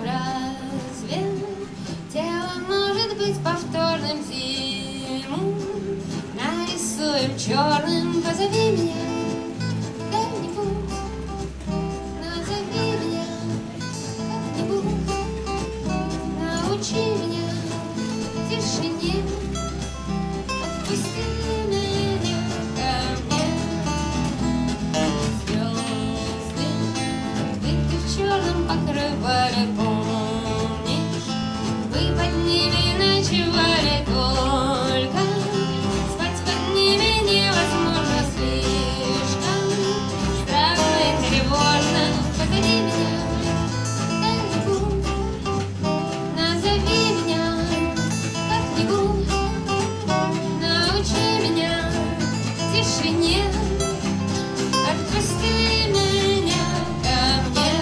разве тело может быть повторным зиму? Нарисуем черным, позови меня, дай-нибудь, назови меня как-нибудь, научи меня тишине, отпусти меня ко мне. Звезды, ты в черном покрывале, помнишь? Вы под ними ночевали только, спать под ними невозможно слишком. Страшно и тревожно, позови меня, дай-нибудь, назови меня как-нибудь, научи меня тишине, отпусти меня ко мне.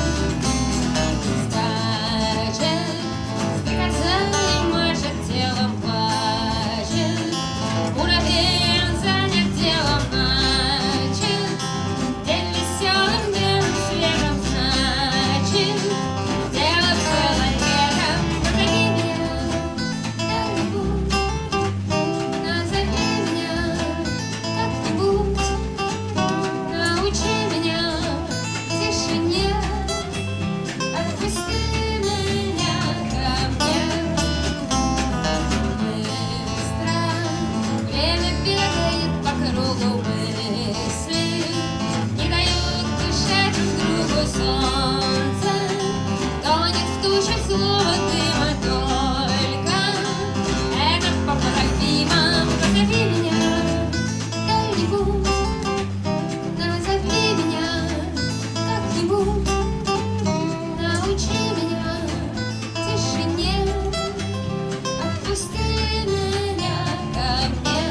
Скачет стрекоза и машет телом, плачет, муравей занят делом, начат день веселым белым светом, значит, дело было летом. Позови меня, дай-нибудь, назови меня как-нибудь, научи меня тишине, отпусти меня ко мне. Быстро время бегает по кругу, мысли не дают дышать друг другу. Солнце тонет в тучах злого дыма, только этот поправимо. Позови меня, дай-нибудь, назови меня как-нибудь, научи меня тишине, отпусти меня ко мне.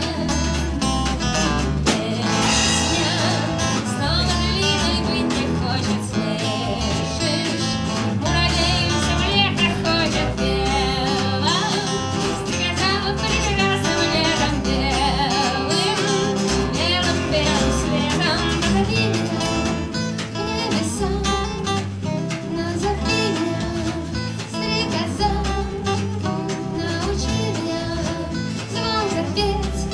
Песня снова длинной быть не хочет, слышишь? Муравей в земле проходит бело, стрекоза прекрасным летом белым, белым светом. Позови меня к небесам, назови меня стрекоза, научи меня звон запеть.